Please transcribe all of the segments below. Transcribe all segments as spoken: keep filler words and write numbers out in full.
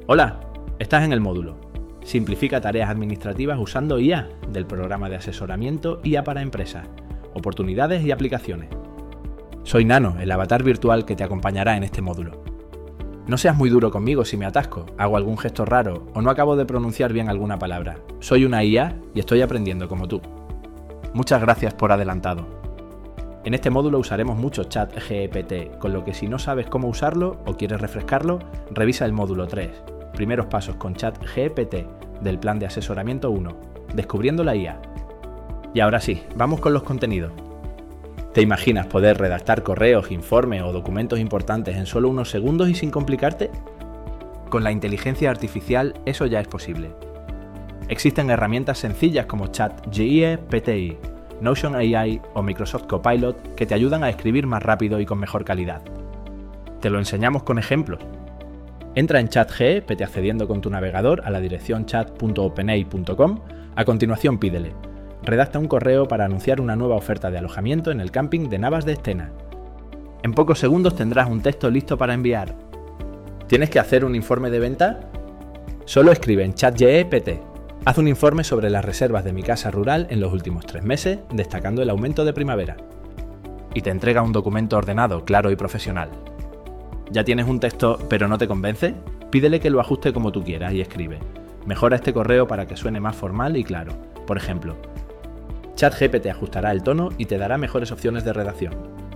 Hola, estás en el módulo. Simplifica tareas administrativas usando I A del programa de asesoramiento I A para empresas, oportunidades y aplicaciones. Soy Nano, el avatar virtual que te acompañará en este módulo. No seas muy duro conmigo si me atasco, hago algún gesto raro o no acabo de pronunciar bien alguna palabra. Soy una I A y estoy aprendiendo como tú. Muchas gracias por adelantado. En este módulo usaremos mucho ChatGPT, con lo que si no sabes cómo usarlo o quieres refrescarlo, revisa el módulo tres, primeros pasos con ChatGPT del plan de asesoramiento uno, descubriendo la I A. Y ahora sí, vamos con los contenidos. ¿Te imaginas poder redactar correos, informes o documentos importantes en solo unos segundos y sin complicarte? Con la inteligencia artificial eso ya es posible. Existen herramientas sencillas como ChatGPT, Notion A I o Microsoft Copilot que te ayudan a escribir más rápido y con mejor calidad. Te lo enseñamos con ejemplos. Entra en ChatGPT accediendo con tu navegador a la dirección chat punto openai punto com. A continuación pídele: redacta un correo para anunciar una nueva oferta de alojamiento en el camping de Navas de Estena. En pocos segundos tendrás un texto listo para enviar. ¿Tienes que hacer un informe de venta? Solo escribe en ChatGPT: haz un informe sobre las reservas de mi casa rural en los últimos tres meses, destacando el aumento de primavera. Y te entrega un documento ordenado, claro y profesional. ¿Ya tienes un texto pero no te convence? Pídele que lo ajuste como tú quieras y escribe: mejora este correo para que suene más formal y claro. Por ejemplo, ChatGPT ajustará el tono y te dará mejores opciones de redacción.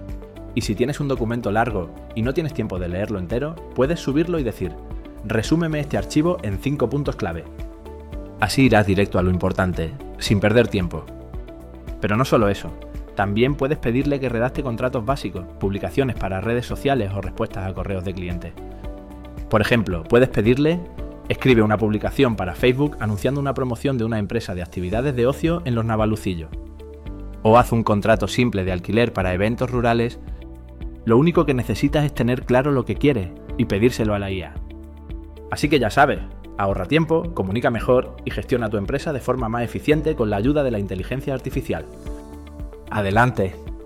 Y si tienes un documento largo y no tienes tiempo de leerlo entero, puedes subirlo y decir: resúmeme este archivo en cinco puntos clave. Así irás directo a lo importante, sin perder tiempo. Pero no solo eso, también puedes pedirle que redacte contratos básicos, publicaciones para redes sociales o respuestas a correos de clientes. Por ejemplo, puedes pedirle: escribe una publicación para Facebook anunciando una promoción de una empresa de actividades de ocio en los Navalucillos. O haz un contrato simple de alquiler para eventos rurales. Lo único que necesitas es tener claro lo que quieres y pedírselo a la I A. Así que ya sabes, ahorra tiempo, comunica mejor y gestiona tu empresa de forma más eficiente con la ayuda de la inteligencia artificial. ¡Adelante!